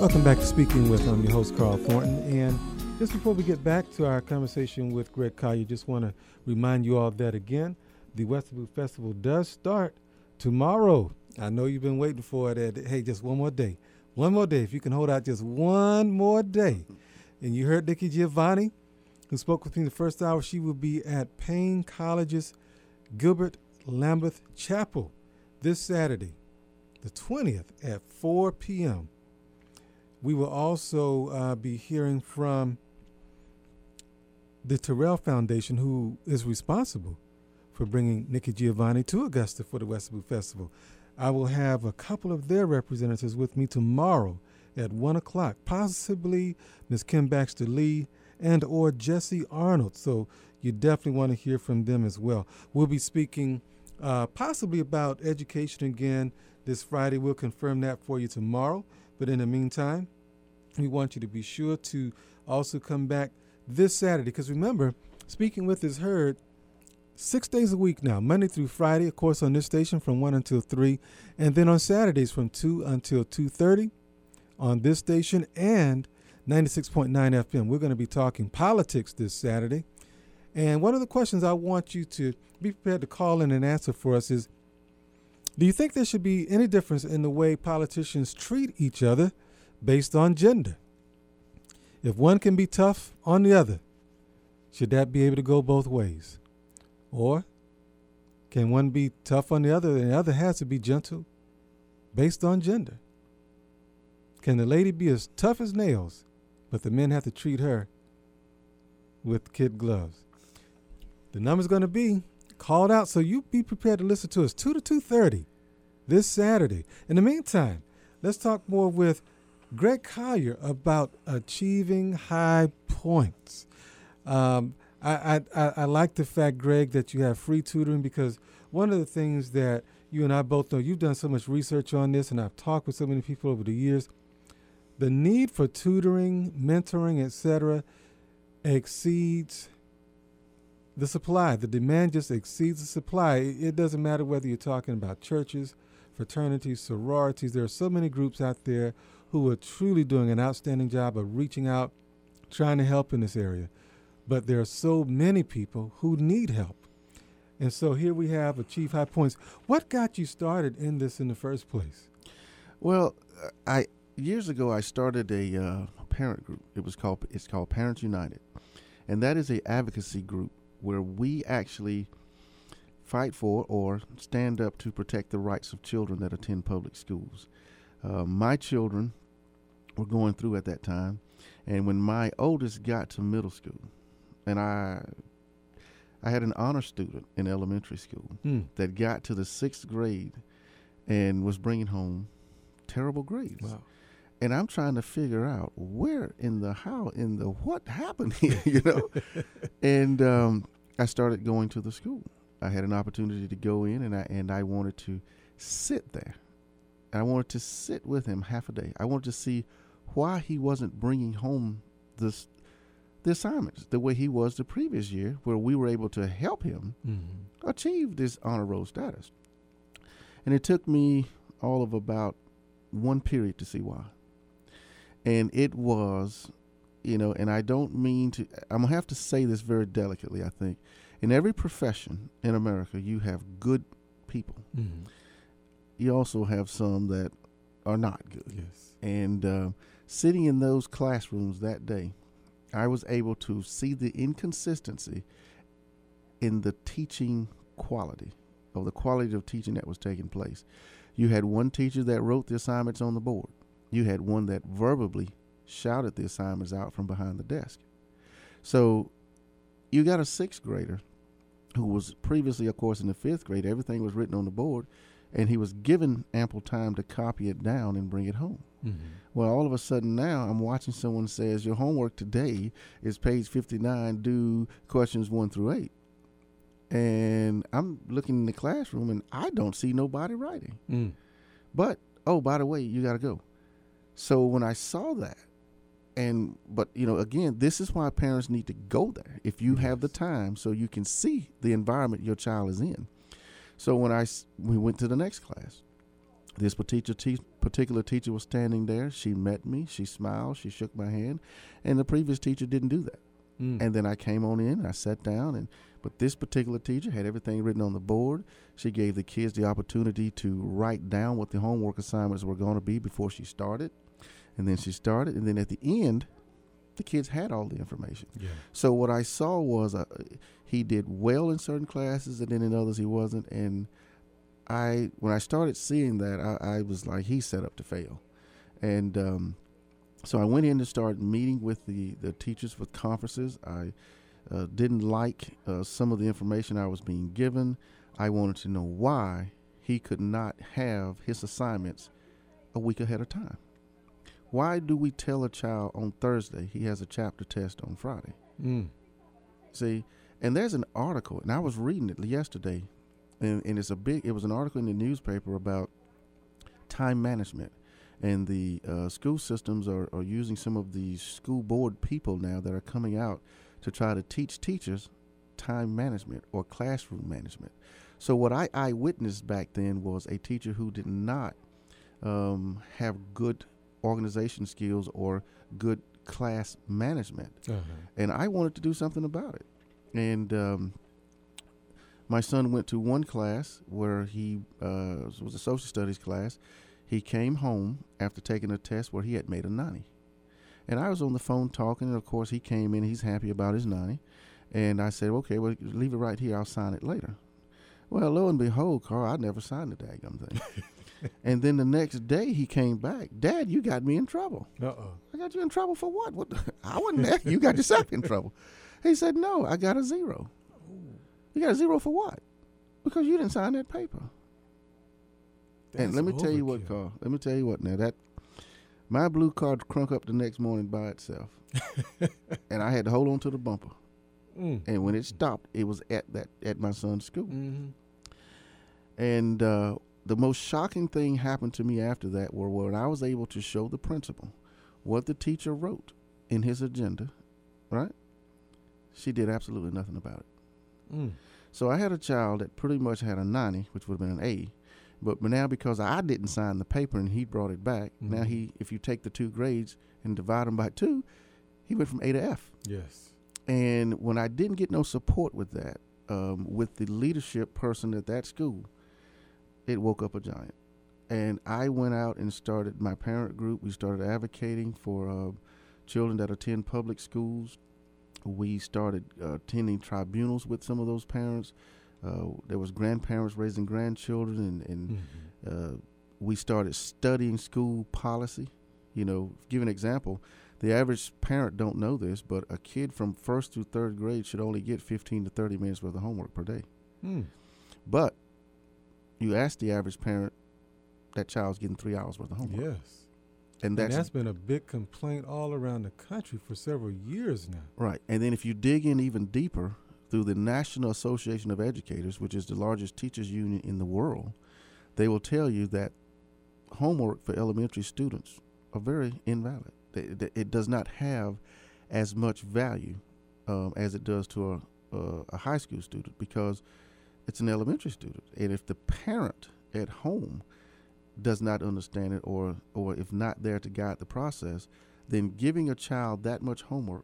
Welcome back to Speaking With. I'm your host, Carl Thornton. And just before we get back to our conversation with Greg Collier, just want to remind you all that, again, the Westaboo Festival does start tomorrow. I know you've been waiting for it. Hey, just one more day. One more day. If you can hold out just one more day. And you heard Nikki Giovanni, who spoke with me the first hour. She will be at Payne College's Gilbert Lambeth Chapel this Saturday, the 20th at 4 p.m. We will also be hearing from the Terrell Foundation, who is responsible for bringing Nikki Giovanni to Augusta for the Westaboo Festival. I will have a couple of their representatives with me tomorrow at 1 o'clock, possibly Ms. Kim Baxter Lee and or Jesse Arnold. So you definitely want to hear from them as well. We'll be speaking possibly about education again this Friday. We'll confirm that for you tomorrow. But in the meantime, we want you to be sure to also come back this Saturday. Because remember, Speaking With is heard 6 days a week now, Monday through Friday, of course, on this station from 1 until 3. And then on Saturdays from 2 until 2:30 on this station and 96.9 FM. We're going to be talking politics this Saturday. And one of the questions I want you to be prepared to call in and answer for us is, do you think there should be any difference in the way politicians treat each other based on gender? If one can be tough on the other, should that be able to go both ways? Or can one be tough on the other and the other has to be gentle based on gender? Can the lady be as tough as nails, but the men have to treat her with kid gloves? The number's going to be called out, so you be prepared to listen to us 2 to 2:30 this Saturday. In the meantime, let's talk more with Greg Collier about achieving high points. I like the fact, Greg, that you have free tutoring, because one of the things that you and I both know, you've done so much research on this, and I've talked with so many people over the years, the need for tutoring, mentoring, etc. exceeds the supply. The demand just exceeds the supply. It doesn't matter whether you're talking about churches, fraternities, sororities. There are so many groups out there who are truly doing an outstanding job of reaching out, trying to help in this area. But there are so many people who need help. And so here we have Achieve High Points. What got you started in this in the first place? Well, years ago I started a parent group. It's called Parents United, and that is an advocacy group where we actually fight for or stand up to protect the rights of children that attend public schools. My children were going through at that time, and when my oldest got to middle school, and I had an honor student in elementary school that got to the 6th grade and was bringing home terrible grades. Wow. And I'm trying to figure out what happened here, And I started going to the school. I had an opportunity to go in, and I wanted to sit there. I wanted to sit with him half a day. I wanted to see why he wasn't bringing home the assignments the way he was the previous year, where we were able to help him achieve this honor roll status. And it took me all of about one period to see why. And it was, and I don't mean to, I'm going to have to say this very delicately, I think. In every profession in America, you have good people. Mm-hmm. You also have some that are not good. Yes. And sitting in those classrooms that day, I was able to see the inconsistency in the teaching quality, of the quality of teaching that was taking place. You had one teacher that wrote the assignments on the board. You had one that verbally shouted the assignments out from behind the desk. So you got a 6th grader who was previously, of course, in the 5th grade. Everything was written on the board, and he was given ample time to copy it down and bring it home. Mm-hmm. Well, all of a sudden now I'm watching someone says, your homework today is page 59, do questions 1 through 8. And I'm looking in the classroom, and I don't see nobody writing. But, oh, by the way, you got to go. So when I saw that, but again, this is why parents need to go there if you have the time, so you can see the environment your child is in. So when we went to the next class, This particular teacher was standing there. She met me. She smiled. She shook my hand. And the previous teacher didn't do that. And then I came on in. I sat down. But this particular teacher had everything written on the board. She gave the kids the opportunity to write down what the homework assignments were going to be before she started. And then she started. And then at the end, the kids had all the information. Yeah. So what I saw was he did well in certain classes, and then in others he wasn't. And when I started seeing that, I was like, he's set up to fail. And so I went in to start meeting with the teachers for conferences. I didn't like some of the information I was being given. I wanted to know why he could not have his assignments a week ahead of time. Why do we tell a child on Thursday he has a chapter test on Friday? See, and there's an article, and I was reading it yesterday, and it was an article in the newspaper about time management. And the school systems are using some of the school board people now that are coming out to try to teach teachers time management or classroom management. So what I witnessed back then was a teacher who did not have good organization skills or good class management. And I wanted to do something about it. And my son went to one class where he was a social studies class. He came home after taking a test where he had made a 90. And I was on the phone talking, and of course he came in, he's happy about his 90. And I said, okay, well, leave it right here, I'll sign it later. Well, lo and behold, Carl, I never signed the daggum thing. And then the next day he came back. Dad, you got me in trouble. I got you in trouble for what? I wasn't there. You got yourself in trouble. He said, no, I got a 0. You got a 0 for what? Because you didn't sign that paper. And let me tell you what, Carl. Let me tell you what now. That my blue car crunk up the next morning by itself. And I had to hold on to the bumper. And when it stopped, it was at my son's school. And the most shocking thing happened to me after that were when I was able to show the principal what the teacher wrote in his agenda, right? She did absolutely nothing about it. So I had a child that pretty much had a 90, which would have been an A. But now because I didn't sign the paper and he brought it back, now if you take the 2 grades and divide them by 2, he went from A to F. Yes. And when I didn't get no support with that, with the leadership person at that school, it woke up a giant. And I went out and started my parent group. We started advocating for children that attend public schools. We started attending tribunals with some of those parents. There was grandparents raising grandchildren, and we started studying school policy. You know, give an example, the average parent don't know this, but a kid from 1st through 3rd grade should only get 15 to 30 minutes worth of homework per day. But you ask the average parent, that child's getting 3 hours worth of homework. Yes. And that's been a big complaint all around the country for several years now. Right. And then if you dig in even deeper, through the National Association of Educators, which is the largest teachers union in the world, they will tell you that homework for elementary students are very invalid. It does not have as much value as it does to a high school student because it's an elementary student. And if the parent at home does not understand it or if not there to guide the process, then giving a child that much homework,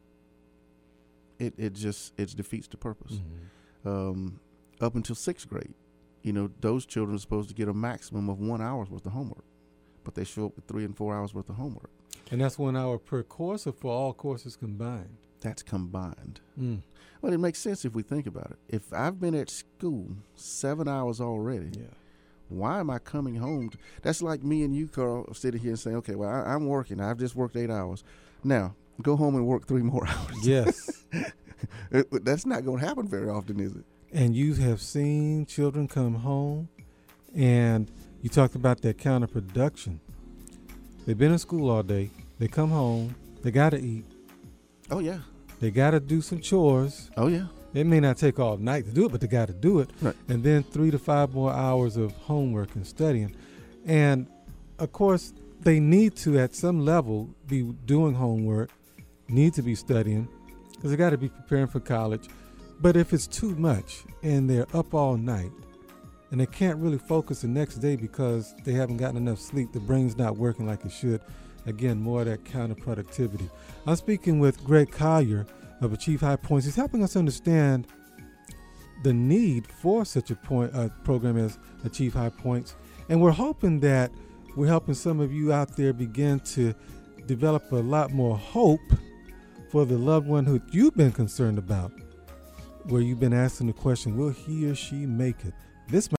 it defeats the purpose. Up until 6th grade, those children are supposed to get a maximum of 1 hour's worth of homework, but they show up with 3 and 4 hours worth of homework. And that's 1 hour per course or for all courses combined? That's combined. Well, it makes sense if we think about it. If I've been at school 7 hours already, why am I coming home? That's like me and you, Carl, sitting here and saying, okay, well, I'm working. I've just worked 8 hours. Now, go home and work 3 more hours. Yes. That's not going to happen very often, is it? And you have seen children come home, and you talked about that counterproduction. They've been in school all day. They come home. They got to eat. Oh, yeah. They got to do some chores. Oh, yeah. It may not take all night to do it, but they got to do it. Right. And then 3 to 5 more hours of homework and studying. And, of course, they need to, at some level, be doing homework, need to be studying, because they got to be preparing for college. But if it's too much and they're up all night, and they can't really focus the next day because they haven't gotten enough sleep. The brain's not working like it should. Again, more of that counterproductivity. I'm speaking with Greg Collier of Achieve High Points. He's helping us understand the need for such a program as Achieve High Points. And we're hoping that we're helping some of you out there begin to develop a lot more hope for the loved one who you've been concerned about, where you've been asking the question, will he or she make it? This